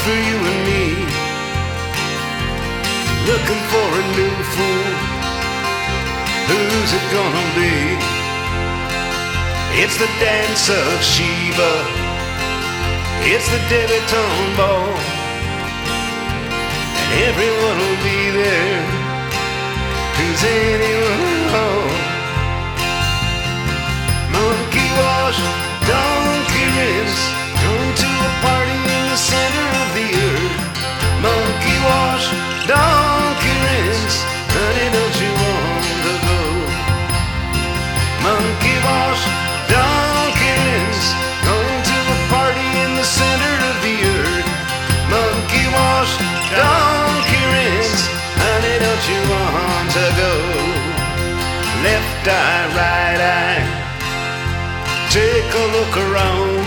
for you and me, looking for a new fool. Who's it gonna be? It's the dance of Shiva, it's the debutante ball, and everyone will be there. Who's anyone home? Monkey wash, donkey rinse, going to a party in the center of the earth. Monkey wash, donkey rinse, honey, don't you want to go? Monkey wash, donkey rinse, going to a party in the center of the earth. Monkey wash, donkey rinse, honey, don't you want to go? Left eye, right eye, take a look around.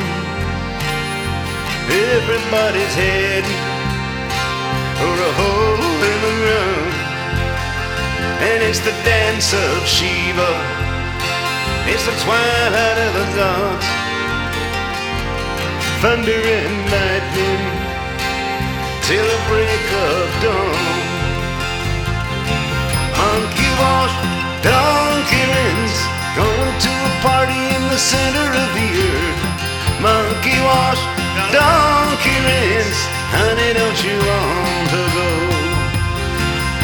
Everybody's heading for a hole in the ground. And it's the dance of Shiva, it's the twilight of the gods. Thunder and lightning till the break of dawn. Monkey wash, donkey rinse, going to a party in the center of the earth. Monkey wash, donkey rinse, honey, don't you want to go?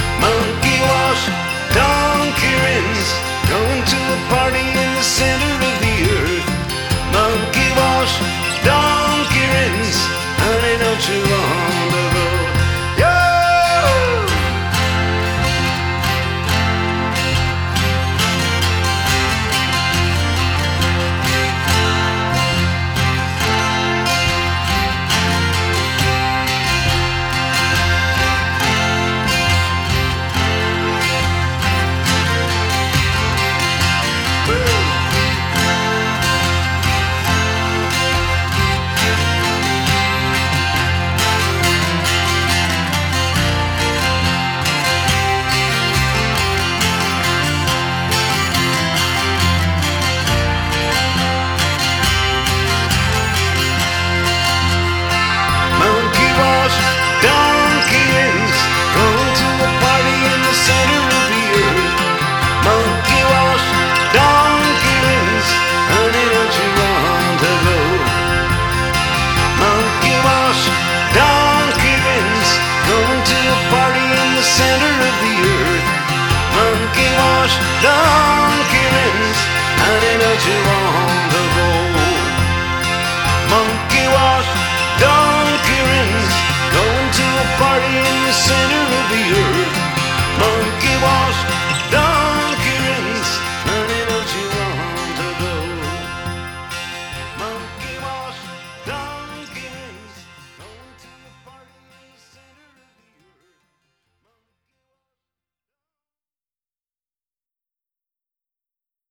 Monkey wash, donkey rinse, going to a party in the center of